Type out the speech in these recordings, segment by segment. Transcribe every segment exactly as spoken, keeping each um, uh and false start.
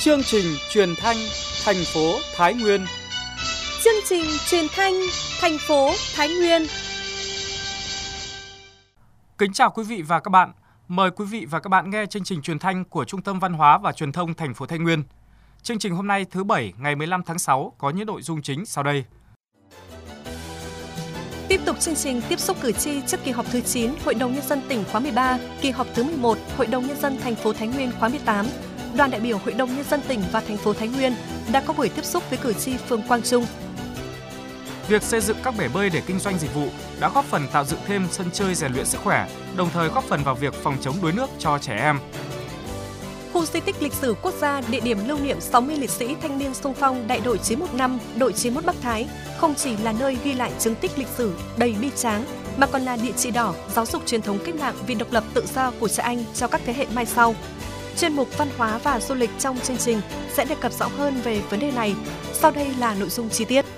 Chương trình truyền thanh thành phố Thái Nguyên. Chương trình truyền thanh thành phố Thái Nguyên. Kính chào quý vị và các bạn. Mời quý vị và các bạn nghe chương trình truyền thanh của Trung tâm Văn hóa và Truyền thông thành phố Thái Nguyên. Chương trình hôm nay thứ Bảy ngày mười lăm tháng sáu có những nội dung chính sau đây. Tiếp tục chương trình tiếp xúc cử tri trước kỳ họp thứ chín Hội đồng Nhân dân tỉnh khóa mười ba, kỳ họp thứ mười một Hội đồng Nhân dân thành phố Thái Nguyên khóa mười tám. Đoàn đại biểu Hội đồng Nhân dân tỉnh và thành phố Thái Nguyên đã có buổi tiếp xúc với cử tri phường Quang Trung. Việc xây dựng các bể bơi để kinh doanh dịch vụ đã góp phần tạo dựng thêm sân chơi rèn luyện sức khỏe, đồng thời góp phần vào việc phòng chống đuối nước cho trẻ em. Khu di tích lịch sử quốc gia, địa điểm lưu niệm sáu mươi liệt sĩ thanh niên xung phong đại đội chín một năm, đội chín một Bắc Thái không chỉ là nơi ghi lại chứng tích lịch sử đầy bi tráng, mà còn là địa chỉ đỏ giáo dục truyền thống cách mạng vì độc lập tự do của trẻ Anh cho các thế hệ mai sau. Chuyên mục văn hóa và du lịch trong chương trình sẽ đề cập rõ hơn về vấn đề này. Sau đây là nội dung chi tiết.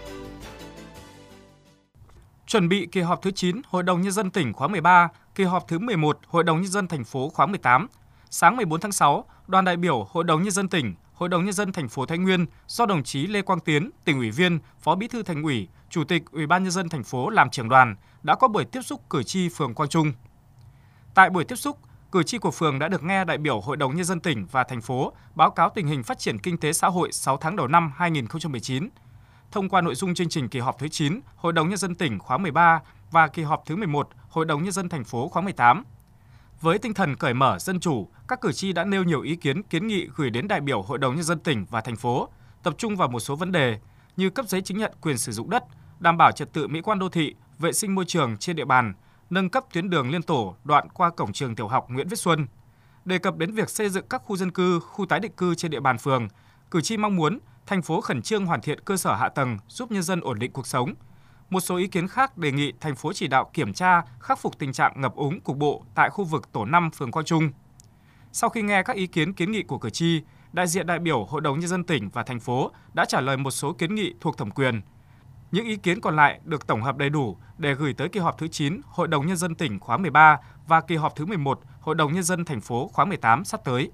Chuẩn bị kỳ họp thứ chín Hội đồng Nhân dân tỉnh khóa mười ba, kỳ họp thứ mười một Hội đồng Nhân dân thành phố khóa mười tám, sáng mười bốn tháng sáu, đoàn đại biểu Hội đồng Nhân dân tỉnh, Hội đồng Nhân dân thành phố Thái Nguyên do đồng chí Lê Quang Tiến, tỉnh ủy viên, Phó Bí thư Thành ủy, Chủ tịch Ủy ban Nhân dân thành phố làm trưởng đoàn đã có buổi tiếp xúc cử tri phường Quang Trung. Tại buổi tiếp xúc, cử tri của phường đã được nghe đại biểu Hội đồng Nhân dân tỉnh và thành phố báo cáo tình hình phát triển kinh tế xã hội sáu tháng đầu năm hai nghìn không trăm mười chín. Thông qua nội dung chương trình kỳ họp thứ chín Hội đồng Nhân dân tỉnh khóa mười ba và kỳ họp thứ mười một Hội đồng Nhân dân thành phố khóa mười tám. Với tinh thần cởi mở, dân chủ, các cử tri đã nêu nhiều ý kiến, kiến nghị gửi đến đại biểu Hội đồng Nhân dân tỉnh và thành phố, tập trung vào một số vấn đề như cấp giấy chứng nhận quyền sử dụng đất, đảm bảo trật tự mỹ quan đô thị, vệ sinh môi trường trên địa bàn, nâng cấp tuyến đường liên tổ đoạn qua cổng trường tiểu học Nguyễn Viết Xuân. Đề cập đến việc xây dựng các khu dân cư, khu tái định cư trên địa bàn phường, cử tri mong muốn thành phố khẩn trương hoàn thiện cơ sở hạ tầng giúp nhân dân ổn định cuộc sống. Một số ý kiến khác đề nghị thành phố chỉ đạo kiểm tra, khắc phục tình trạng ngập úng cục bộ tại khu vực tổ năm phường Quang Trung. Sau khi nghe các ý kiến kiến nghị của cử tri, đại diện đại biểu Hội đồng Nhân dân tỉnh và thành phố đã trả lời một số kiến nghị thuộc thẩm quyền. Những ý kiến còn lại được tổng hợp đầy đủ để gửi tới kỳ họp thứ chín Hội đồng Nhân dân tỉnh khóa mười ba và kỳ họp thứ mười một Hội đồng Nhân dân thành phố khóa mười tám sắp tới.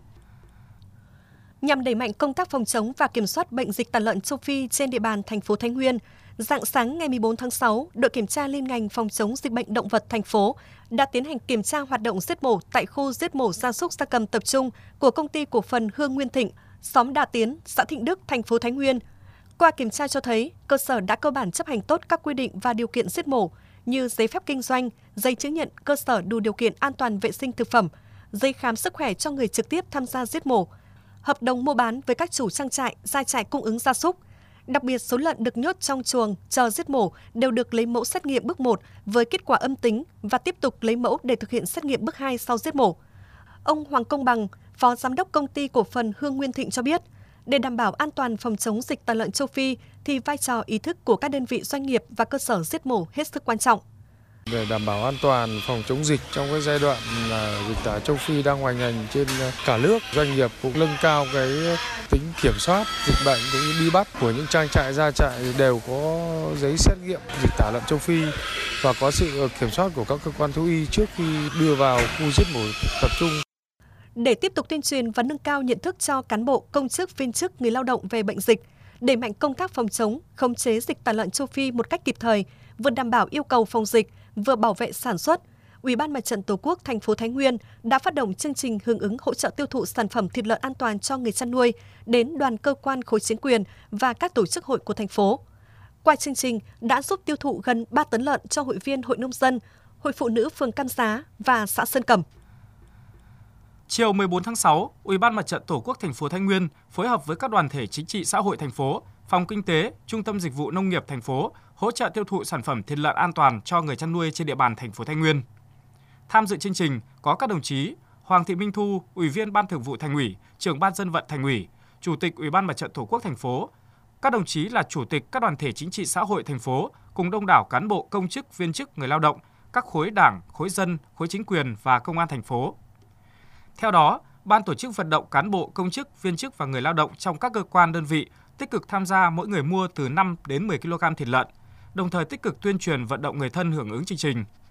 Nhằm đẩy mạnh công tác phòng chống và kiểm soát bệnh dịch tả lợn châu Phi trên địa bàn thành phố Thái Nguyên, rạng sáng ngày mười bốn tháng sáu, đội kiểm tra liên ngành phòng chống dịch bệnh động vật thành phố đã tiến hành kiểm tra hoạt động giết mổ tại khu giết mổ gia súc gia cầm tập trung của công ty cổ phần Hương Nguyên Thịnh, xóm Đà Tiến, xã Thịnh Đức, thành phố Thái Nguyên. Qua kiểm tra cho thấy, cơ sở đã cơ bản chấp hành tốt các quy định và điều kiện giết mổ như giấy phép kinh doanh, giấy chứng nhận cơ sở đủ điều kiện an toàn vệ sinh thực phẩm, giấy khám sức khỏe cho người trực tiếp tham gia giết mổ, hợp đồng mua bán với các chủ trang trại, gia trại cung ứng gia súc. Đặc biệt, số lợn được nhốt trong chuồng chờ giết mổ đều được lấy mẫu xét nghiệm bước một với kết quả âm tính và tiếp tục lấy mẫu để thực hiện xét nghiệm bước hai sau giết mổ. Ông Hoàng Công Bằng, Phó Giám đốc Công ty Cổ phần Hương Nguyên Thịnh cho biết, để đảm bảo an toàn phòng chống dịch tả lợn châu Phi thì vai trò ý thức của các đơn vị doanh nghiệp và cơ sở giết mổ hết sức quan trọng. Để đảm bảo an toàn phòng chống dịch trong cái giai đoạn là dịch tả châu Phi đang hoành hành trên cả nước, doanh nghiệp cũng nâng cao cái tính kiểm soát dịch bệnh cũng như đi bắt của những trang trại, gia trại đều có giấy xét nghiệm dịch tả lợn châu Phi và có sự kiểm soát của các cơ quan thú y trước khi đưa vào khu giết mổ tập trung. Để tiếp tục tuyên truyền và nâng cao nhận thức cho cán bộ, công chức, viên chức, người lao động về bệnh dịch, đẩy mạnh công tác phòng chống, khống chế dịch tả lợn châu Phi một cách kịp thời, vừa đảm bảo yêu cầu phòng dịch, vừa bảo vệ sản xuất, Ủy ban Mặt trận Tổ quốc thành phố Thái Nguyên đã phát động chương trình hưởng ứng hỗ trợ tiêu thụ sản phẩm thịt lợn an toàn cho người chăn nuôi đến đoàn cơ quan khối chính quyền và các tổ chức hội của thành phố. Qua chương trình đã giúp tiêu thụ gần ba tấn lợn cho hội viên Hội Nông dân, Hội Phụ nữ phường Cam Giá và xã Sơn Cẩm. Chiều mười bốn tháng sáu, Ủy ban Mặt trận Tổ quốc thành phố Thái Nguyên phối hợp với các đoàn thể chính trị xã hội thành phố, Phòng Kinh tế, Trung tâm Dịch vụ Nông nghiệp thành phố hỗ trợ tiêu thụ sản phẩm thịt lợn an toàn cho người chăn nuôi trên địa bàn thành phố Thái Nguyên. Tham dự chương trình có các đồng chí Hoàng Thị Minh Thu, Ủy viên Ban Thường vụ Thành ủy, Trưởng Ban Dân vận Thành ủy, Chủ tịch Ủy ban Mặt trận Tổ quốc thành phố, các đồng chí là chủ tịch các đoàn thể chính trị xã hội thành phố cùng đông đảo cán bộ, công chức, viên chức, người lao động, các khối đảng, khối dân, khối chính quyền và công an thành phố. Theo đó, ban tổ chức vận động cán bộ, công chức, viên chức và người lao động trong các cơ quan đơn vị tích cực tham gia mỗi người mua từ năm đến mười ki lô gam thịt lợn, đồng thời tích cực tuyên truyền vận động người thân hưởng ứng chương trình.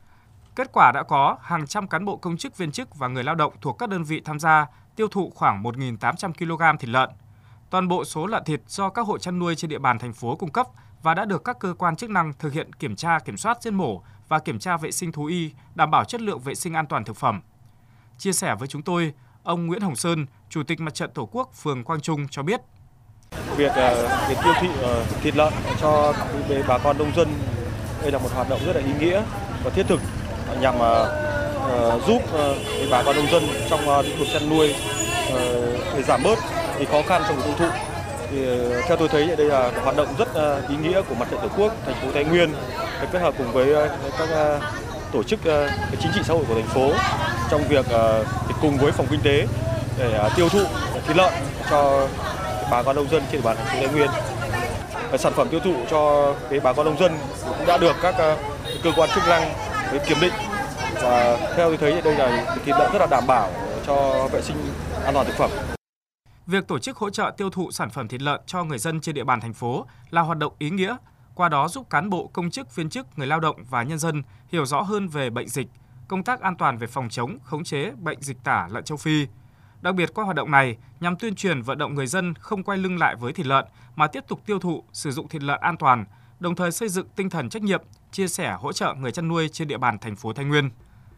Kết quả đã có hàng trăm cán bộ công chức viên chức và người lao động thuộc các đơn vị tham gia tiêu thụ khoảng một nghìn tám trăm ki lô gam thịt lợn. Toàn bộ số lợn thịt do các hộ chăn nuôi trên địa bàn thành phố cung cấp và đã được các cơ quan chức năng thực hiện kiểm tra, kiểm soát giết mổ và kiểm tra vệ sinh thú y, đảm bảo chất lượng vệ sinh an toàn thực phẩm. Chia sẻ với chúng tôi, ông Nguyễn Hồng Sơn, Chủ tịch Mặt trận Tổ quốc phường Quang Trung cho biết. Việc, việc tiêu thụ thịt lợn cho bà con nông dân đây là một hoạt động rất là ý nghĩa và thiết thực nhằm uh, giúp uh, bà con nông dân trong uh, lĩnh vực chăn nuôi uh, để giảm bớt cái khó khăn trong việc tiêu thụ. Thì, uh, theo tôi thấy đây là một hoạt động rất uh, ý nghĩa của Mặt trận Tổ quốc thành phố Thái Nguyên kết hợp cùng với uh, các uh, tổ chức uh, chính trị xã hội của thành phố trong việc uh, cùng với phòng kinh tế để uh, tiêu thụ thịt lợn cho bà con nông dân trên địa bàn thành phố Thái Nguyên. Sản phẩm tiêu thụ cho cái bà con nông dân cũng đã được các uh, cơ quan chức năng kiểm định và theo tôi thấy đây là thịt lợn rất là đảm bảo cho vệ sinh an toàn thực phẩm. Việc tổ chức hỗ trợ tiêu thụ sản phẩm thịt lợn cho người dân trên địa bàn thành phố là hoạt động ý nghĩa, qua đó giúp cán bộ, công chức, viên chức, người lao động và nhân dân hiểu rõ hơn về bệnh dịch, công tác an toàn về phòng chống, khống chế bệnh dịch tả lợn châu Phi. Đặc biệt qua hoạt động này nhằm tuyên truyền vận động người dân không quay lưng lại với thịt lợn mà tiếp tục tiêu thụ, sử dụng thịt lợn an toàn, đồng thời xây dựng tinh thần trách nhiệm, chia sẻ hỗ trợ người chăn nuôi trên địa bàn thành phố Thái Nguyên.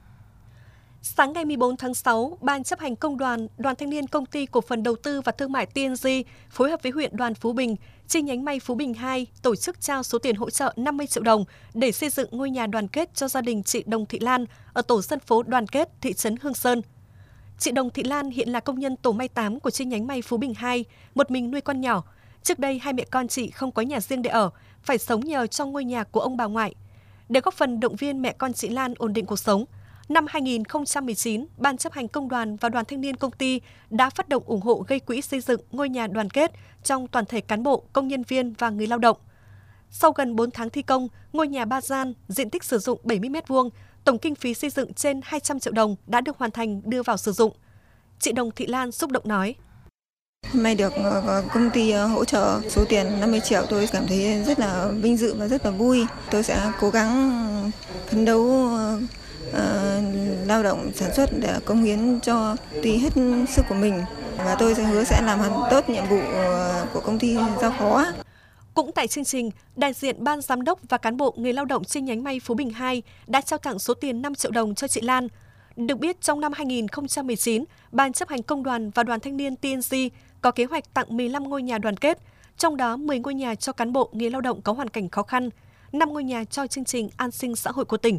Sáng ngày mười bốn tháng sáu, Ban chấp hành Công đoàn, Đoàn Thanh niên Công ty Cổ phần Đầu tư và Thương mại tê en giê phối hợp với huyện Đoàn Phú Bình, chi nhánh may Phú Bình hai tổ chức trao số tiền hỗ trợ năm mươi triệu đồng để xây dựng ngôi nhà đoàn kết cho gia đình chị Đồng Thị Lan ở tổ dân phố Đoàn Kết, thị trấn Hương Sơn. Chị Đồng Thị Lan hiện là công nhân tổ may tám của chi nhánh may Phú Bình hai, một mình nuôi con nhỏ. Trước đây, hai mẹ con chị không có nhà riêng để ở, phải sống nhờ trong ngôi nhà của ông bà ngoại. Để góp phần động viên mẹ con chị Lan ổn định cuộc sống, năm hai nghìn không trăm mười chín, Ban chấp hành Công đoàn và Đoàn Thanh niên Công ty đã phát động ủng hộ gây quỹ xây dựng ngôi nhà đoàn kết trong toàn thể cán bộ, công nhân viên và người lao động. Sau gần bốn tháng thi công, ngôi nhà ba gian, diện tích sử dụng bảy mươi mét vuông, tổng kinh phí xây dựng trên hai trăm triệu đồng đã được hoàn thành đưa vào sử dụng. Chị Đồng Thị Lan xúc động nói. May được công ty hỗ trợ số tiền năm mươi triệu, tôi cảm thấy rất là vinh dự và rất là vui. Tôi sẽ cố gắng phấn đấu uh, lao động sản xuất để cống hiến cho ty hết sức của mình và tôi sẽ hứa sẽ làm hoàn tốt nhiệm vụ của công ty giao phó. Cũng tại chương trình, đại diện Ban Giám đốc và cán bộ người lao động chi nhánh may Phú Bình hai đã trao tặng số tiền năm triệu đồng cho chị Lan. Được biết, trong năm hai nghìn không trăm mười chín, Ban chấp hành Công đoàn và Đoàn Thanh niên tê en giê có kế hoạch tặng mười lăm ngôi nhà đoàn kết, trong đó mười ngôi nhà cho cán bộ người lao động có hoàn cảnh khó khăn, năm ngôi nhà cho chương trình an sinh xã hội của tỉnh.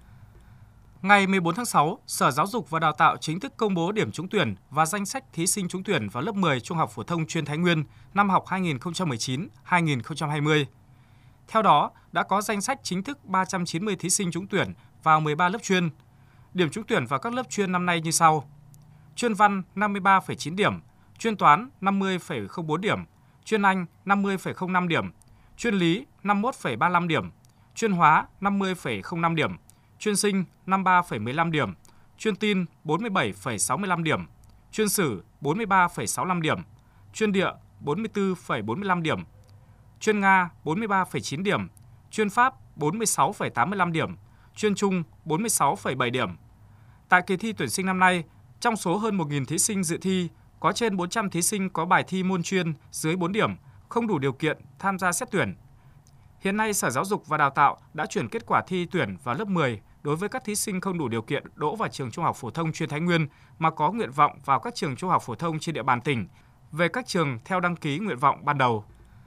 Ngày mười bốn tháng sáu, Sở Giáo dục và Đào tạo chính thức công bố điểm trúng tuyển và danh sách thí sinh trúng tuyển vào lớp mười Trung học phổ thông chuyên Thái Nguyên năm học hai nghìn không trăm mười chín hai nghìn không trăm hai mươi. Theo đó, đã có danh sách chính thức ba trăm chín mươi thí sinh trúng tuyển vào mười ba lớp chuyên. Điểm trúng tuyển vào các lớp chuyên năm nay như sau: chuyên văn năm mươi ba phẩy chín điểm, chuyên toán năm mươi phẩy không bốn điểm, chuyên Anh năm mươi phẩy không năm điểm, chuyên lý năm mươi mốt phẩy ba mươi lăm điểm, chuyên hóa năm mươi phẩy không năm điểm, chuyên sinh năm mươi ba phẩy mười lăm điểm, chuyên tin bốn mươi bảy phẩy sáu mươi lăm điểm, chuyên sử bốn mươi ba phẩy sáu mươi lăm điểm, chuyên địa bốn mươi tư phẩy bốn mươi lăm điểm, chuyên Nga bốn mươi ba phẩy chín điểm, chuyên Pháp bốn mươi sáu phẩy tám mươi lăm điểm, chuyên Trung bốn mươi sáu phẩy bảy điểm. Tại kỳ thi tuyển sinh năm nay, trong số hơn một nghìn thí sinh dự thi, có trên bốn trăm thí sinh có bài thi môn chuyên dưới bốn điểm, không đủ điều kiện tham gia xét tuyển. Hiện nay, Sở Giáo dục và Đào tạo đã chuyển kết quả thi tuyển vào lớp mười đối với các thí sinh không đủ điều kiện đỗ vào trường Trung học phổ thông chuyên Thái Nguyên mà có nguyện vọng vào các trường trung học phổ thông trên địa bàn tỉnh, về các trường theo đăng ký nguyện vọng ban đầu.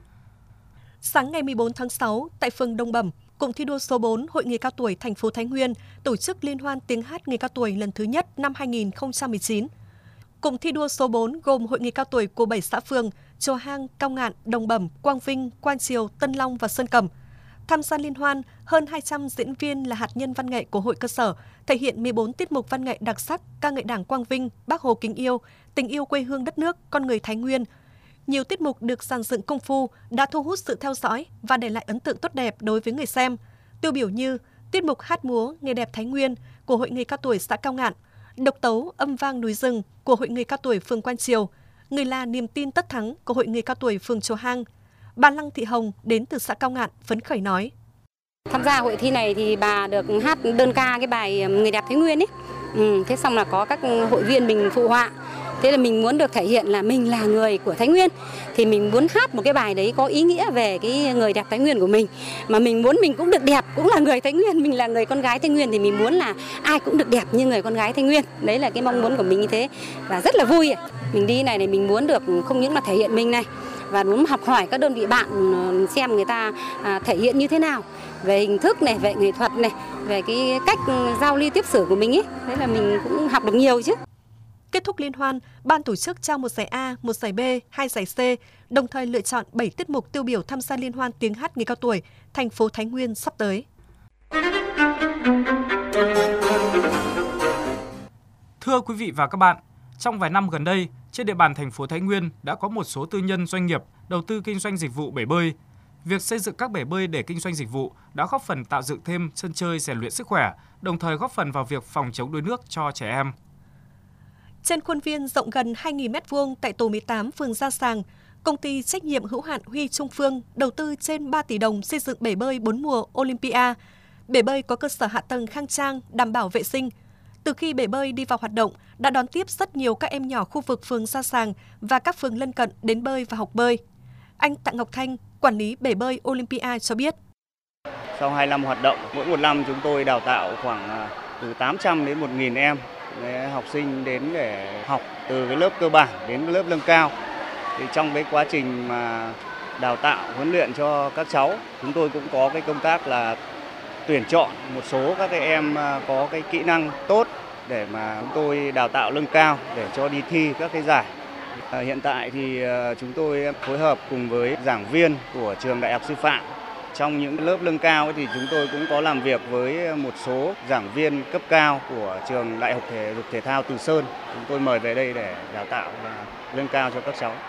Sáng ngày mười bốn tháng sáu, tại phường Đông Bẩm, Cụm thi đua số bốn Hội người cao tuổi thành phố Thái Nguyên tổ chức liên hoan tiếng hát người cao tuổi lần thứ nhất năm hai nghìn không trăm mười chín. Cụm thi đua số bốn gồm hội người cao tuổi của bảy xã phường Chùa Hang, Cao Ngạn, Đồng Bẩm, Quang Vinh, Quan Triều, Tân Long và Sơn Cẩm. Tham gia liên hoan, hơn hai trăm diễn viên là hạt nhân văn nghệ của hội cơ sở, thể hiện mười bốn tiết mục văn nghệ đặc sắc, ca ngợi Đảng Quang Vinh, Bác Hồ kính yêu, tình yêu quê hương đất nước, con người Thái Nguyên. Nhiều tiết mục được dàn dựng công phu đã thu hút sự theo dõi và để lại ấn tượng tốt đẹp đối với người xem. Tiêu biểu như tiết mục hát múa Nghề đẹp Thái Nguyên của Hội người cao tuổi xã Cao Ngạn, độc tấu Âm vang núi rừng của Hội người cao tuổi phường Quan Triều, Người là niềm tin tất thắng của Hội người cao tuổi phường Chùa Hang. Bà Lăng Thị Hồng đến từ xã Cao Ngạn phấn khởi nói: Tham gia hội thi này thì bà được hát đơn ca cái bài Người đẹp Thái Nguyên ấy. Ừ, thế xong là có các hội viên mình phụ họa. Thế là mình muốn được thể hiện là mình là người của Thái Nguyên. Thì mình muốn hát một cái bài đấy có ý nghĩa về cái người đẹp Thái Nguyên của mình. Mà mình muốn mình cũng được đẹp, cũng là người Thái Nguyên. Mình là người con gái Thái Nguyên thì mình muốn là ai cũng được đẹp như người con gái Thái Nguyên. Đấy là cái mong muốn của mình như thế. Và rất là vui. Mình đi này này mình muốn được không những là thể hiện mình này, và muốn học hỏi các đơn vị bạn xem người ta thể hiện như thế nào. Về hình thức này, về nghệ thuật này, về cái cách giao lưu tiếp xử của mình ấy. Thế là mình cũng học được nhiều chứ. Kết thúc liên hoan, ban tổ chức trao một giải A, một giải B, hai giải C, đồng thời lựa chọn bảy tiết mục tiêu biểu tham gia liên hoan tiếng hát người cao tuổi thành phố Thái Nguyên sắp tới. Thưa quý vị và các bạn, trong vài năm gần đây, trên địa bàn thành phố Thái Nguyên đã có một số tư nhân doanh nghiệp đầu tư kinh doanh dịch vụ bể bơi. Việc xây dựng các bể bơi để kinh doanh dịch vụ đã góp phần tạo dựng thêm sân chơi rèn luyện sức khỏe, đồng thời góp phần vào việc phòng chống đuối nước cho trẻ em. Trên khuôn viên rộng gần hai nghìn mét vuông tại tổ mười tám phường Gia Sàng, công ty trách nhiệm hữu hạn Huy Trung Phương đầu tư trên ba tỷ đồng xây dựng bể bơi bốn mùa Olympia. Bể bơi có cơ sở hạ tầng khang trang, đảm bảo vệ sinh. Từ khi bể bơi đi vào hoạt động, đã đón tiếp rất nhiều các em nhỏ khu vực phường Gia Sàng và các phường lân cận đến bơi và học bơi. Anh Tạ Ngọc Thanh, quản lý bể bơi Olympia cho biết. Sau hai năm hoạt động, mỗi một năm chúng tôi đào tạo khoảng từ tám trăm đến một nghìn em học sinh đến để học từ cái lớp cơ bản đến cái lớp nâng cao. Thì trong cái quá trình mà đào tạo huấn luyện cho các cháu, chúng tôi cũng có cái công tác là tuyển chọn một số các cái em có cái kỹ năng tốt để mà chúng tôi đào tạo nâng cao để cho đi thi các cái giải. À, hiện tại thì chúng tôi phối hợp cùng với giảng viên của trường Đại học Sư phạm. Trong những lớp nâng cao thì chúng tôi cũng có làm việc với một số giảng viên cấp cao của trường Đại học Thể dục Thể thao Từ Sơn. Chúng tôi mời về đây để đào tạo và nâng cao cho các cháu.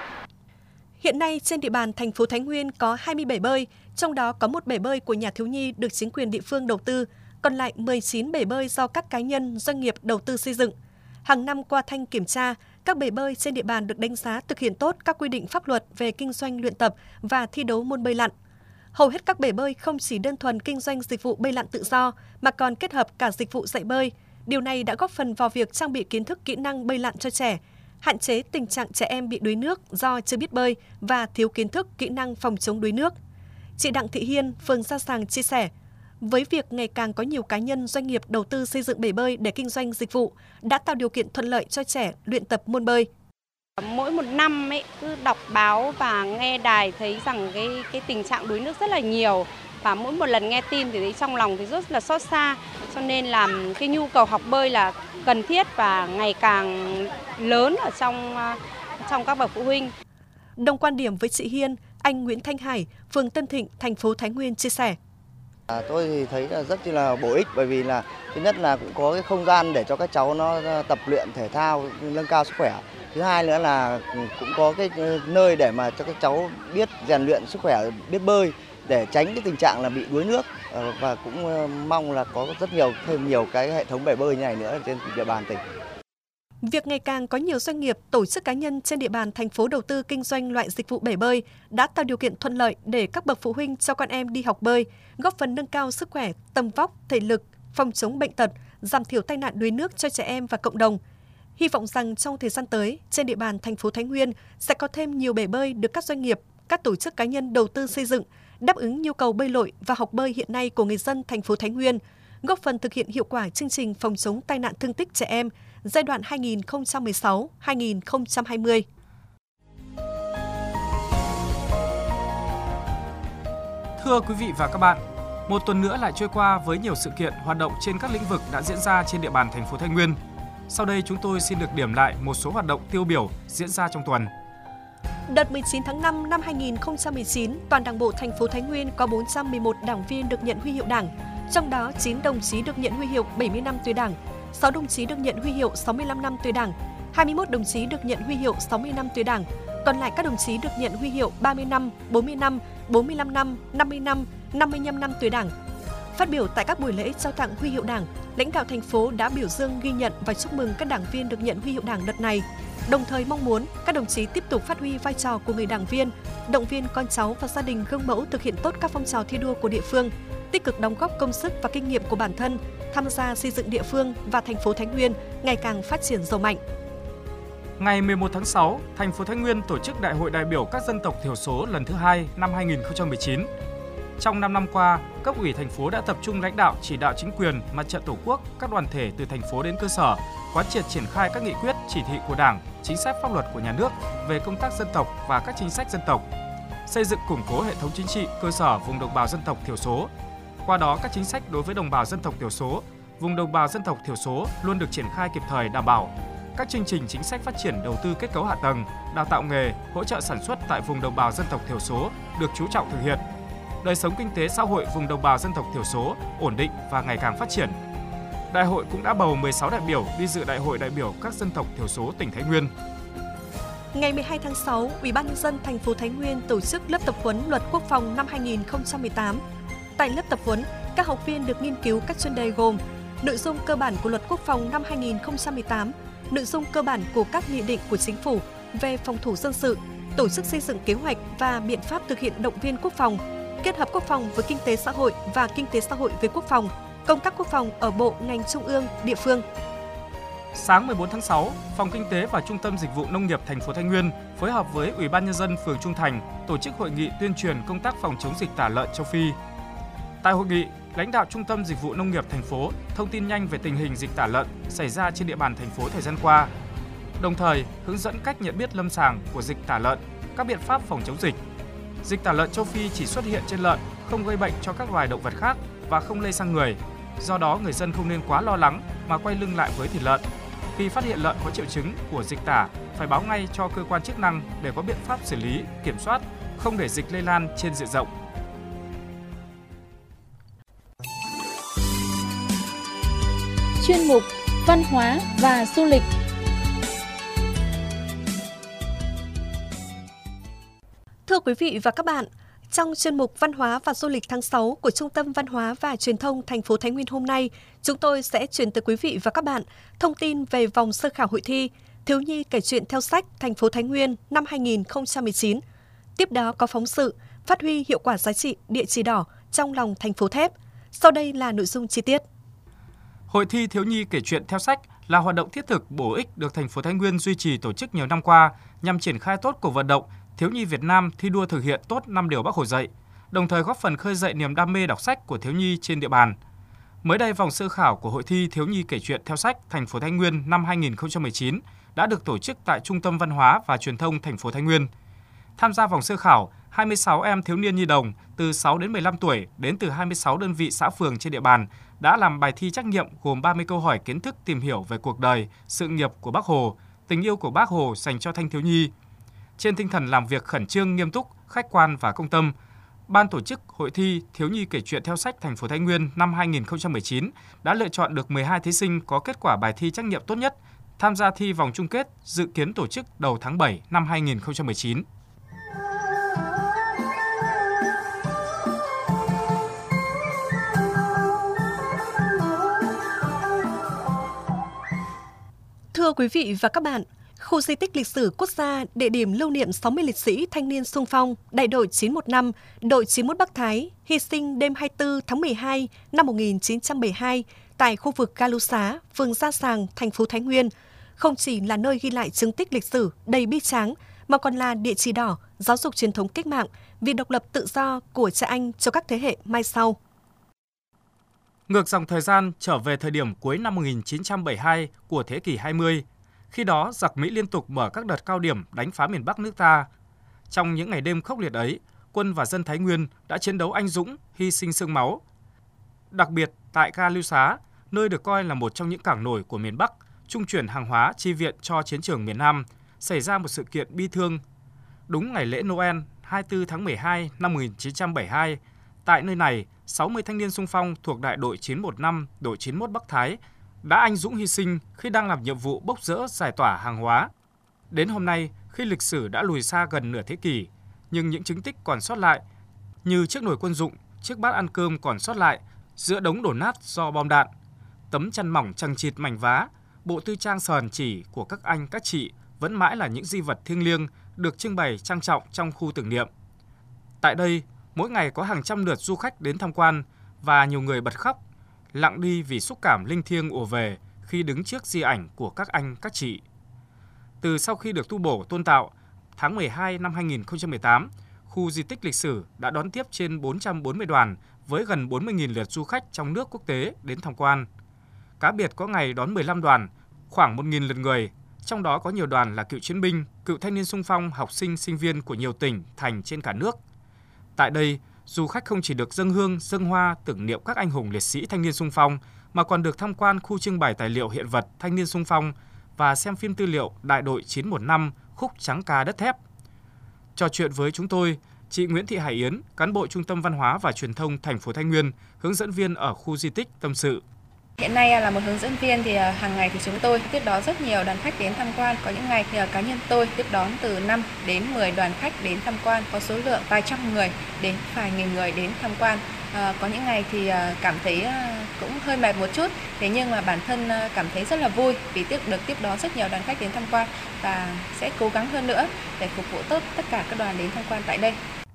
Hiện nay trên địa bàn thành phố Thái Nguyên có hai mươi bể bơi, trong đó có một bể bơi của nhà thiếu nhi được chính quyền địa phương đầu tư, còn lại mười chín bể bơi do các cá nhân, doanh nghiệp đầu tư xây dựng. Hàng năm qua thanh kiểm tra, các bể bơi trên địa bàn được đánh giá thực hiện tốt các quy định pháp luật về kinh doanh luyện tập và thi đấu môn bơi lặn. Hầu hết các bể bơi không chỉ đơn thuần kinh doanh dịch vụ bơi lặn tự do mà còn kết hợp cả dịch vụ dạy bơi. Điều này đã góp phần vào việc trang bị kiến thức kỹ năng bơi lặn cho trẻ, hạn chế tình trạng trẻ em bị đuối nước do chưa biết bơi và thiếu kiến thức kỹ năng phòng chống đuối nước. Chị Đặng Thị Hiên, phường Gia Sàng chia sẻ, với việc ngày càng có nhiều cá nhân doanh nghiệp đầu tư xây dựng bể bơi để kinh doanh dịch vụ đã tạo điều kiện thuận lợi cho trẻ luyện tập môn bơi. Mỗi một năm ấy cứ đọc báo và nghe đài thấy rằng cái cái tình trạng đuối nước rất là nhiều, và mỗi một lần nghe tin thì thấy trong lòng thì rất là xót xa, cho nên là cái nhu cầu học bơi là cần thiết và ngày càng lớn ở trong trong các bậc phụ huynh. Đồng quan điểm với chị Hiên, anh Nguyễn Thanh Hải, phường Tân Thịnh, thành phố Thái Nguyên chia sẻ. À, tôi thì thấy là rất là bổ ích, bởi vì là thứ nhất là cũng có cái không gian để cho các cháu nó tập luyện thể thao, nâng cao sức khỏe. Thứ hai nữa là cũng có cái nơi để mà cho các cháu biết rèn luyện sức khỏe, biết bơi để tránh cái tình trạng là bị đuối nước, và cũng mong là có rất nhiều thêm nhiều cái hệ thống bể bơi như này nữa trên địa bàn tỉnh. Việc ngày càng có nhiều doanh nghiệp, tổ chức cá nhân trên địa bàn thành phố đầu tư kinh doanh loại dịch vụ bể bơi đã tạo điều kiện thuận lợi để các bậc phụ huynh cho con em đi học bơi, góp phần nâng cao sức khỏe, tầm vóc, thể lực, phòng chống bệnh tật, giảm thiểu tai nạn đuối nước cho trẻ em và cộng đồng. Hy vọng rằng trong thời gian tới, trên địa bàn thành phố Thái Nguyên sẽ có thêm nhiều bể bơi được các doanh nghiệp, các tổ chức cá nhân đầu tư xây dựng, đáp ứng nhu cầu bơi lội và học bơi hiện nay của người dân thành phố Thái Nguyên, góp phần thực hiện hiệu quả chương trình phòng chống tai nạn thương tích trẻ em giai đoạn hai nghìn không trăm mười sáu đến hai nghìn không trăm hai mươi. Thưa quý vị và các bạn, một tuần nữa lại trôi qua với nhiều sự kiện hoạt động trên các lĩnh vực đã diễn ra trên địa bàn thành phố Thái Nguyên. Sau đây chúng tôi xin được điểm lại một số hoạt động tiêu biểu diễn ra trong tuần. Đợt mười chín tháng năm năm hai nghìn không trăm mười chín, toàn Đảng bộ thành phố Thái Nguyên có bốn trăm mười một đảng viên được nhận huy hiệu Đảng, trong đó chín đồng chí được nhận huy hiệu bảy mươi năm tuổi Đảng, sáu đồng chí được nhận huy hiệu sáu mươi lăm năm tuổi Đảng, hai mươi mốt đồng chí được nhận huy hiệu sáu mươi năm tuổi Đảng, còn lại các đồng chí được nhận huy hiệu ba mươi năm, bốn mươi năm, bốn mươi lăm năm, năm mươi năm, năm mươi lăm năm tuổi Đảng. Phát biểu tại các buổi lễ trao tặng huy hiệu Đảng, lãnh đạo thành phố đã biểu dương, ghi nhận và chúc mừng các đảng viên được nhận huy hiệu Đảng đợt này, đồng thời mong muốn các đồng chí tiếp tục phát huy vai trò của người đảng viên, động viên con cháu và gia đình gương mẫu thực hiện tốt các phong trào thi đua của địa phương, tích cực đóng góp công sức và kinh nghiệm của bản thân, tham gia xây dựng địa phương và thành phố Thái Nguyên ngày càng phát triển giàu mạnh. Ngày mười một tháng sáu, thành phố Thái Nguyên tổ chức Đại hội đại biểu các dân tộc thiểu số lần thứ hai năm hai nghìn không trăm mười chín. Trong năm năm qua, cấp ủy thành phố đã tập trung lãnh đạo chỉ đạo chính quyền, Mặt trận Tổ quốc, các đoàn thể từ thành phố đến cơ sở, quán triệt triển khai các nghị quyết, chỉ thị của Đảng, chính sách pháp luật của nhà nước về công tác dân tộc và các chính sách dân tộc, xây dựng củng cố hệ thống chính trị cơ sở vùng đồng bào dân tộc thiểu số. Qua đó, các chính sách đối với đồng bào dân tộc thiểu số, vùng đồng bào dân tộc thiểu số luôn được triển khai kịp thời đảm bảo. Các chương trình chính sách phát triển đầu tư kết cấu hạ tầng, đào tạo nghề, hỗ trợ sản xuất tại vùng đồng bào dân tộc thiểu số được chú trọng thực hiện. Đời sống kinh tế xã hội vùng đồng bào dân tộc thiểu số ổn định và ngày càng phát triển. Đại hội cũng đã bầu mười sáu đại biểu đi dự Đại hội đại biểu các dân tộc thiểu số tỉnh Thái Nguyên. Ngày mười hai tháng sáu, Ủy ban nhân dân thành phố Thái Nguyên tổ chức lớp tập huấn Luật Quốc phòng năm hai nghìn không trăm mười tám. Tại lớp tập huấn, các học viên được nghiên cứu các chuyên đề gồm nội dung cơ bản của Luật Quốc phòng năm hai nghìn không trăm mười tám, nội dung cơ bản của các nghị định của Chính phủ về phòng thủ dân sự, tổ chức xây dựng kế hoạch và biện pháp thực hiện động viên quốc phòng, kết hợp quốc phòng với kinh tế xã hội và kinh tế xã hội với quốc phòng, công tác quốc phòng ở bộ, ngành trung ương, địa phương. Sáng mười bốn tháng sáu, Phòng Kinh tế và Trung tâm Dịch vụ Nông nghiệp thành phố Thái Nguyên phối hợp với Ủy ban nhân dân phường Trung Thành tổ chức hội nghị tuyên truyền công tác phòng chống dịch tả lợn châu Phi. Tại hội nghị, lãnh đạo Trung tâm Dịch vụ Nông nghiệp thành phố thông tin nhanh về tình hình dịch tả lợn xảy ra trên địa bàn thành phố thời gian qua, đồng thời hướng dẫn cách nhận biết lâm sàng của dịch tả lợn, các biện pháp phòng chống dịch. Dịch tả lợn châu Phi chỉ xuất hiện trên lợn, không gây bệnh cho các loài động vật khác và không lây sang người. Do đó, người dân không nên quá lo lắng mà quay lưng lại với thịt lợn. Khi phát hiện lợn có triệu chứng của dịch tả, phải báo ngay cho cơ quan chức năng để có biện pháp xử lý, kiểm soát, không để dịch lây lan trên diện rộng. Chuyên mục Văn hóa và du lịch. Thưa quý vị và các bạn, trong chuyên mục Văn hóa và du lịch tháng sáu của Trung tâm Văn hóa và Truyền thông thành phố Thái Nguyên hôm nay, chúng tôi sẽ chuyển tới quý vị và các bạn thông tin về vòng sơ khảo hội thi Thiếu nhi kể chuyện theo sách thành phố Thái Nguyên năm hai nghìn không trăm mười chín. Tiếp đó có phóng sự phát huy hiệu quả giá trị địa chỉ đỏ trong lòng thành phố thép. Sau đây là nội dung chi tiết. Hội thi Thiếu nhi kể chuyện theo sách là hoạt động thiết thực, bổ ích được thành phố Thái Nguyên duy trì tổ chức nhiều năm qua nhằm triển khai tốt cuộc vận động thiếu nhi Việt Nam thi đua thực hiện tốt năm điều Bác Hồ dạy, đồng thời góp phần khơi dậy niềm đam mê đọc sách của thiếu nhi trên địa bàn. Mới đây, vòng sơ khảo của Hội thi Thiếu nhi kể chuyện theo sách thành phố Thái Nguyên năm hai nghìn không trăm mười chín đã được tổ chức tại Trung tâm Văn hóa và Truyền thông thành phố Thái Nguyên. Tham gia vòng sơ khảo, hai mươi sáu em thiếu niên nhi đồng từ sáu đến mười lăm tuổi đến từ hai mươi sáu đơn vị xã phường trên địa bàn đã làm bài thi trắc nghiệm gồm ba mươi câu hỏi kiến thức tìm hiểu về cuộc đời, sự nghiệp của Bác Hồ, tình yêu của Bác Hồ dành cho thanh thiếu nhi. Trên tinh thần làm việc khẩn trương, nghiêm túc, khách quan và công tâm, Ban tổ chức Hội thi Thiếu nhi kể chuyện theo sách thành phố Thái Nguyên năm hai nghìn không trăm mười chín đã lựa chọn được mười hai thí sinh có kết quả bài thi trắc nghiệm tốt nhất tham gia thi vòng chung kết, dự kiến tổ chức đầu tháng bảy năm hai nghìn không trăm mười chín. Thưa quý vị và các bạn, khu di tích lịch sử quốc gia, địa điểm lưu niệm sáu mươi liệt sĩ thanh niên xung phong, đại đội chín một năm, đội chín mốt Bắc Thái, hy sinh đêm hai mươi tư tháng mười hai năm một nghìn chín trăm bảy mươi hai tại khu vực Ga Lũ Xá, phường Gia Sàng, thành phố Thái Nguyên, không chỉ là nơi ghi lại chứng tích lịch sử đầy bi tráng, mà còn là địa chỉ đỏ giáo dục truyền thống cách mạng vì độc lập tự do của cha anh cho các thế hệ mai sau. Ngược dòng thời gian trở về thời điểm cuối năm một nghìn chín trăm bảy mươi hai của thế kỷ hai mươi, khi đó giặc Mỹ liên tục mở các đợt cao điểm đánh phá miền Bắc nước ta. Trong những ngày đêm khốc liệt ấy, quân và dân Thái Nguyên đã chiến đấu anh dũng, hy sinh xương máu. Đặc biệt tại Ga Lũ Xá, nơi được coi là một trong những cảng nổi của miền Bắc, trung chuyển hàng hóa chi viện cho chiến trường miền Nam, xảy ra một sự kiện bi thương. Đúng ngày lễ Noel hai mươi tư tháng mười hai năm một nghìn chín trăm bảy mươi hai, tại nơi này, sáu mươi thanh niên xung phong thuộc đại đội chín một năm, đội chín mốt Bắc Thái đã anh dũng hy sinh khi đang làm nhiệm vụ bốc dỡ giải tỏa hàng hóa. Đến hôm nay, khi lịch sử đã lùi xa gần nửa thế kỷ, nhưng những chứng tích còn sót lại, như chiếc nồi quân dụng, chiếc bát ăn cơm còn sót lại giữa đống đổ nát do bom đạn, tấm chăn mỏng chằng chịt mảnh vá, bộ tư trang sờn chỉ của các anh các chị vẫn mãi là những di vật thiêng liêng được trưng bày trang trọng trong khu tưởng niệm. Tại đây, mỗi ngày có hàng trăm lượt du khách đến tham quan và nhiều người bật khóc, lặng đi vì xúc cảm linh thiêng ùa về khi đứng trước di ảnh của các anh, các chị. Từ sau khi được tu bổ tôn tạo, tháng mười hai năm hai nghìn không trăm mười tám, khu di tích lịch sử đã đón tiếp trên bốn trăm bốn mươi đoàn với gần bốn mươi nghìn lượt du khách trong nước quốc tế đến tham quan. Cá biệt có ngày đón mười lăm đoàn, khoảng một nghìn lượt người, trong đó có nhiều đoàn là cựu chiến binh, cựu thanh niên xung phong, học sinh, sinh viên của nhiều tỉnh, thành trên cả nước. Tại đây, du khách không chỉ được dâng hương, dâng hoa tưởng niệm các anh hùng liệt sĩ thanh niên xung phong, mà còn được tham quan khu trưng bày tài liệu hiện vật thanh niên xung phong và xem phim tư liệu Đại đội chín một năm khúc Trắng Ca Đất Thép. Trò chuyện với chúng tôi, chị Nguyễn Thị Hải Yến, cán bộ Trung tâm Văn hóa và Truyền thông thành phố Thái Nguyên, hướng dẫn viên ở khu di tích tâm sự. Hiện nay là một hướng dẫn viên thì hàng ngày thì chúng tôi tiếp đón rất nhiều đoàn khách đến tham quan. Có những ngày thì cá nhân tôi tiếp đón từ năm đến mười đoàn khách đến tham quan, có số lượng vài trăm người đến vài nghìn người đến tham quan. À, có những ngày thì cảm thấy cũng hơi mệt một chút, thế nhưng mà bản thân cảm thấy rất là vui vì tiếp được tiếp đón rất nhiều đoàn khách đến tham quan và sẽ cố gắng hơn nữa để phục vụ tốt tất cả các đoàn đến tham quan tại đây.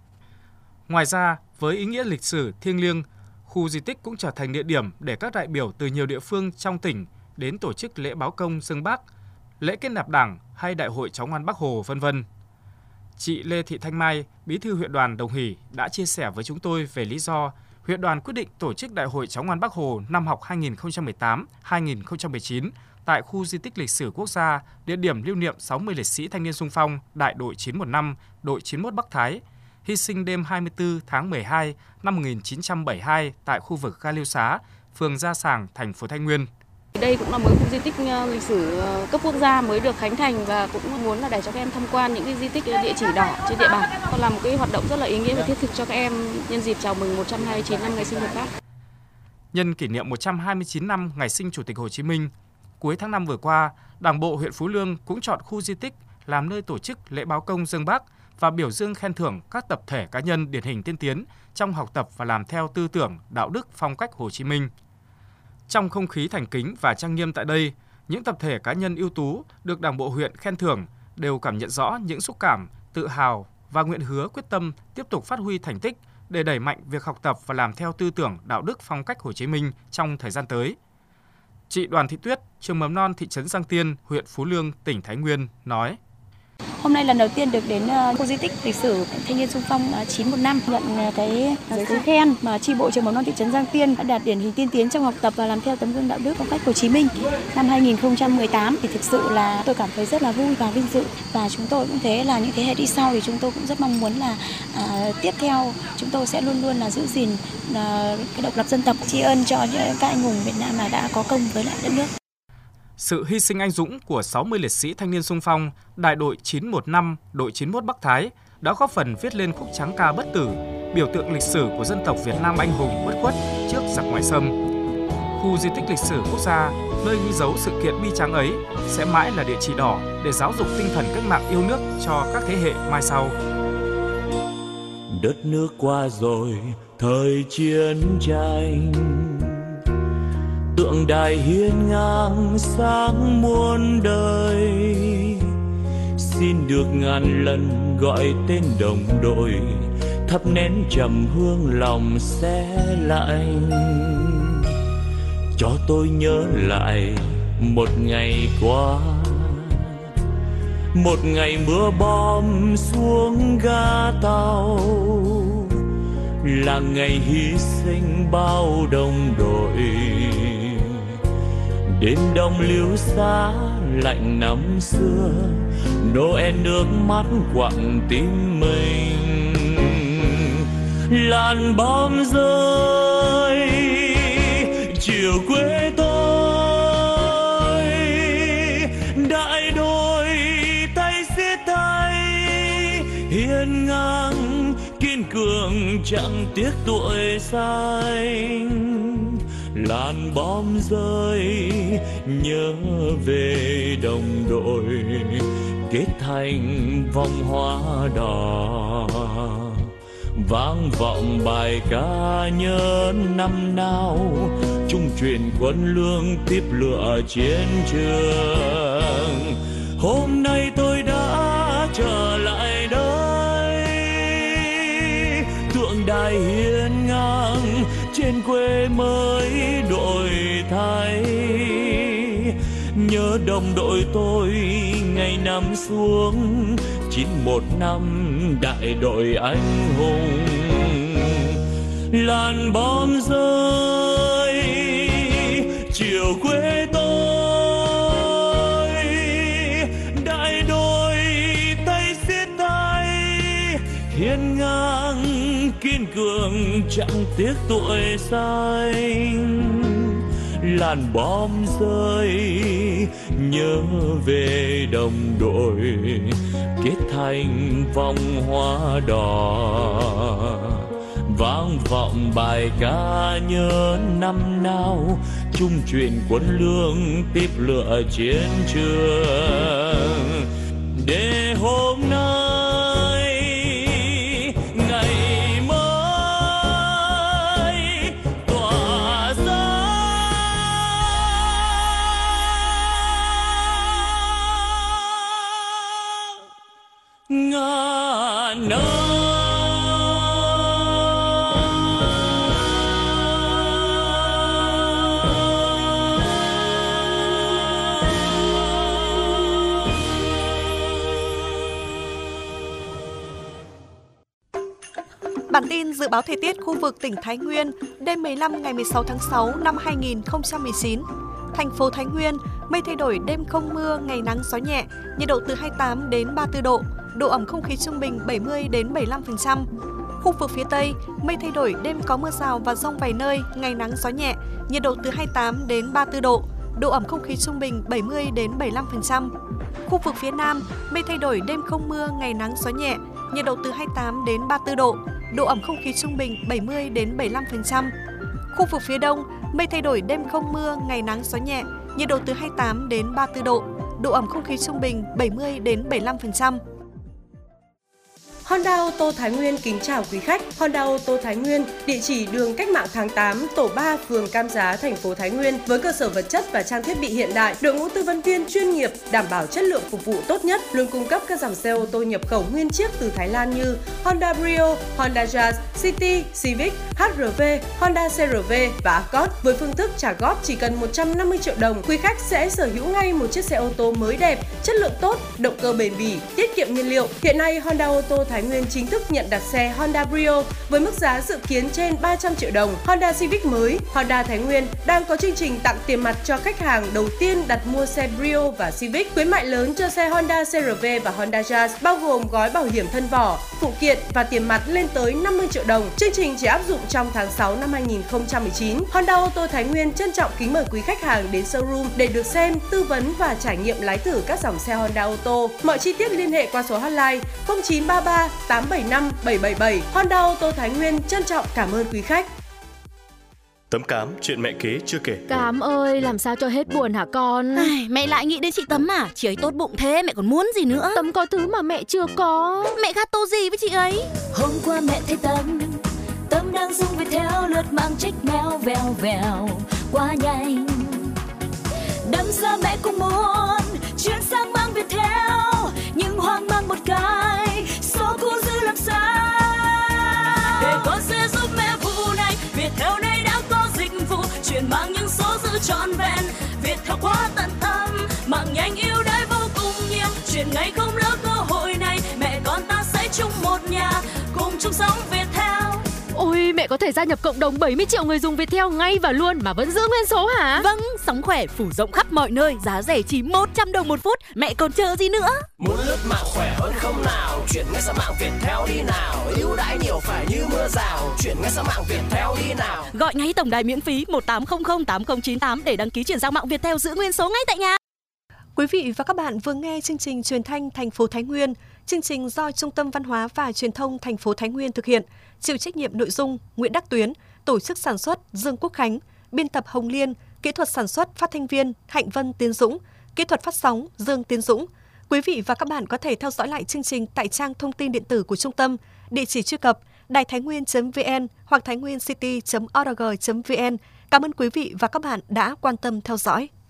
Ngoài ra, với ý nghĩa lịch sử thiêng liêng, khu di tích cũng trở thành địa điểm để các đại biểu từ nhiều địa phương trong tỉnh đến tổ chức lễ báo công dâng Bác, lễ kết nạp Đảng hay Đại hội Cháu ngoan Bác Hồ, vân vân. Chị Lê Thị Thanh Mai, Bí thư huyện đoàn Đồng Hỷ đã chia sẻ với chúng tôi về lý do huyện đoàn quyết định tổ chức Đại hội Cháu ngoan Bác Hồ năm học hai nghìn không trăm mười tám hai nghìn không trăm mười chín tại khu di tích lịch sử quốc gia, địa điểm lưu niệm sáu mươi liệt sĩ thanh niên xung phong Đại đội chín một năm, đội chín mốt Bắc Thái, hy sinh đêm hai mươi tư tháng mười hai năm một nghìn chín trăm bảy mươi hai tại khu vực ga Liêu Xá, phường Gia Sàng, thành phố Thái Nguyên. Đây cũng là một khu di tích lịch sử cấp quốc gia mới được khánh thành và cũng muốn là để cho các em tham quan những cái di tích địa chỉ đỏ trên địa bàn. Còn là một cái hoạt động rất là ý nghĩa và thiết thực cho các em nhân dịp chào mừng một trăm hai mươi chín năm ngày sinh nhật Bác. Nhân kỷ niệm một trăm hai mươi chín năm ngày sinh Chủ tịch Hồ Chí Minh, cuối tháng năm vừa qua, Đảng bộ huyện Phú Lương cũng chọn khu di tích làm nơi tổ chức lễ báo công dâng Bác và biểu dương khen thưởng các tập thể cá nhân điển hình tiên tiến trong học tập và làm theo tư tưởng, đạo đức, phong cách Hồ Chí Minh. Trong không khí thành kính và trang nghiêm tại đây, những tập thể cá nhân ưu tú được Đảng bộ huyện khen thưởng đều cảm nhận rõ những xúc cảm, tự hào và nguyện hứa quyết tâm tiếp tục phát huy thành tích để đẩy mạnh việc học tập và làm theo tư tưởng, đạo đức, phong cách Hồ Chí Minh trong thời gian tới. Chị Đoàn Thị Tuyết, trường mầm non thị trấn Giang Tiên, huyện Phú Lương, tỉnh Thái Nguyên nói: Hôm nay lần đầu tiên được đến khu di tích lịch sử thanh niên xung phong chín một năm, nhận cái giấy khen mà chi bộ trường mầm non thị trấn Giang Tiên đã đạt điển hình tiên tiến trong học tập và làm theo tấm gương đạo đức phong cách Hồ Chí Minh. Năm hai nghìn không trăm mười tám thì thực sự là tôi cảm thấy rất là vui và vinh dự, và chúng tôi cũng thế là những thế hệ đi sau thì chúng tôi cũng rất mong muốn là à, tiếp theo chúng tôi sẽ luôn luôn là giữ gìn à, cái độc lập dân tộc, tri ân cho các anh hùng Việt Nam là đã có công với lại đất nước. Sự hy sinh anh dũng của sáu mươi liệt sĩ thanh niên xung phong Đại đội chín một năm, đội chín mốt Bắc Thái đã góp phần viết lên khúc Trắng Ca bất tử, biểu tượng lịch sử của dân tộc Việt Nam anh hùng bất khuất trước giặc ngoại xâm. Khu di tích lịch sử quốc gia, nơi ghi dấu sự kiện bi tráng ấy, sẽ mãi là địa chỉ đỏ để giáo dục tinh thần cách mạng yêu nước cho các thế hệ mai sau. Đất nước qua rồi thời chiến tranh, tượng đài hiên ngang sáng muôn đời, xin được ngàn lần gọi tên đồng đội, thắp nén trầm hương lòng se lạnh, cho tôi nhớ lại một ngày qua, một ngày mưa bom xuống ga tàu, là ngày hy sinh bao đồng đội. Đêm đông Liêu Xá lạnh năm xưa, Noel nước mắt quặn tim mình. Làn bom rơi chiều quê tôi, đại đội tay xiết tay hiên ngang kiên cường chẳng tiếc tuổi xanh. Làn bom rơi nhớ về đồng đội, kết thành vòng hoa đỏ, vang vọng bài ca nhớ năm nào, chung truyền quân lương tiếp lửa chiến trường. Hôm nay tôi đã trở lại đây, tượng đài hiên ngang trên quê đồng đội tôi ngày nằm xuống chín một năm đại đội anh hùng. Làn bom rơi chiều quê tôi, đại đội tay xiết tay hiên ngang kiên cường chẳng tiếc tuổi xanh. Làn bom rơi nhớ về đồng đội kết thành vòng hoa đỏ, vang vọng bài ca nhớ năm nào chung chuyện quân lương tiếp lửa chiến trường. Để hôm nay ngày mới tỏa ra ngàn năm. Bản tin dự báo thời tiết khu vực tỉnh Thái Nguyên đêm mười lăm ngày mười sáu tháng sáu năm hai nghìn không trăm mười chín. Thành phố Thái Nguyên, mây thay đổi, đêm không mưa, ngày nắng gió nhẹ, nhiệt độ từ hai mươi tám đến ba mươi tư độ, độ ẩm không khí trung bình bảy mươi đến bảy mươi lăm phần trăm. Khu vực phía Tây, mây thay đổi, đêm có mưa rào và dông vài nơi, ngày nắng gió nhẹ, nhiệt độ từ hai mươi tám đến ba mươi tư độ, độ ẩm không khí trung bình bảy mươi đến bảy mươi lăm phần trăm. Khu vực phía Nam, mây thay đổi, đêm không mưa, ngày nắng gió nhẹ, nhiệt độ từ hai mươi tám đến ba mươi tư độ, độ ẩm không khí trung bình bảy mươi đến bảy mươi lăm phần trăm. Khu vực phía Đông, mây thay đổi, đêm không mưa, ngày nắng gió nhẹ, nhiệt độ từ hai mươi tám đến ba mươi tư độ, độ ẩm không khí trung bình bảy mươi đến bảy mươi lăm phần trăm. Honda ô tô Thái Nguyên kính chào quý khách. Honda ô tô Thái Nguyên, địa chỉ đường Cách mạng tháng tám, tổ ba, phường Cam Giá, thành phố Thái Nguyên, với cơ sở vật chất và trang thiết bị hiện đại, đội ngũ tư vấn viên chuyên nghiệp, đảm bảo chất lượng phục vụ tốt nhất, luôn cung cấp các dòng xe ô tô nhập khẩu nguyên chiếc từ Thái Lan như Honda Brio, Honda Jazz, City, Civic, hát rờ vê, Honda xê rờ vê và Accord. Với phương thức trả góp chỉ cần một trăm năm mươi triệu đồng, quý khách sẽ sở hữu ngay một chiếc xe ô tô mới đẹp, chất lượng tốt, động cơ bền bỉ, tiết kiệm nhiên liệu. Hiện nay Honda ô tô Thái Nguyên chính thức nhận đặt xe Honda Brio với mức giá dự kiến trên ba trăm triệu đồng. Honda Civic mới, Honda Thái Nguyên đang có chương trình tặng tiền mặt cho khách hàng đầu tiên đặt mua xe Brio và Civic. Khuyến mại lớn cho xe Honda xê rờ vê và Honda Jazz bao gồm gói bảo hiểm thân vỏ, phụ kiện và tiền mặt lên tới năm mươi triệu đồng. Chương trình chỉ áp dụng trong tháng sáu năm hai nghìn không trăm mười chín. Honda ô tô Thái Nguyên trân trọng kính mời quý khách hàng đến showroom để được xem, tư vấn và trải nghiệm lái thử các dòng xe Honda ô tô. Mọi chi tiết liên hệ qua số hotline không chín ba ba tám bảy năm bảy bảy bảy. Honda ô tô Thái Nguyên trân trọng cảm ơn quý khách. Tấm Cám, chuyện mẹ kế chưa kể. Cám ơi, làm sao cho hết buồn hả con? Ai, mẹ lại nghĩ đến chị Tấm à? Chị ấy tốt bụng thế, mẹ còn muốn gì nữa? Tấm có thứ mà mẹ chưa có. Mẹ gato gì với chị ấy? Hôm qua mẹ thấy Tấm, Tấm đang rung về theo lượt mang trích mèo vèo vèo qua nhanh. Đâm ra mẹ cũng muốn chuyển sang mang Viettel, nhưng hoang mang một cái số cũ giữ làm sao? Để con sẽ giúp mẹ vụ này, Viettel này đã có dịch vụ chuyển mang những số giữ trọn vẹn. Viettel quá tận tâm, mạng nhanh ưu đãi vô cùng nhiều, chuyển ngay không lỡ cơ hội này. Mẹ con ta sẽ chung một nhà, cùng chung sống Viettel. Ôi, mẹ có thể gia nhập cộng đồng bảy mươi triệu người dùng Viettel ngay và luôn mà vẫn giữ nguyên số hả? Vâng, sóng khỏe phủ rộng khắp mọi nơi, giá rẻ chỉ một trăm đồng một phút. Mẹ còn chờ gì nữa? Muốn lướt mạng khỏe hơn không nào? Chuyển ngay sang mạng Viettel đi nào. Ưu đãi nhiều phải như mưa rào. Chuyển ngay sang mạng Viettel đi nào. Gọi ngay tổng đài miễn phí một tám không không tám không chín tám để đăng ký chuyển sang mạng Viettel giữ nguyên số ngay tại nhà. Quý vị và các bạn vừa nghe chương trình truyền thanh thành phố Thái Nguyên. Chương trình do Trung tâm Văn hóa và Truyền thông thành phố Thái Nguyên thực hiện, chịu trách nhiệm nội dung Nguyễn Đắc Tuyến, tổ chức sản xuất Dương Quốc Khánh, biên tập Hồng Liên, kỹ thuật sản xuất phát thanh viên Hạnh Vân Tiến Dũng, kỹ thuật phát sóng Dương Tiến Dũng. Quý vị và các bạn có thể theo dõi lại chương trình tại trang thông tin điện tử của trung tâm, địa chỉ truy cập đài thái nguyên chấm vn hoặc thainguiencity chấm org chấm vn. Cảm ơn quý vị và các bạn đã quan tâm theo dõi.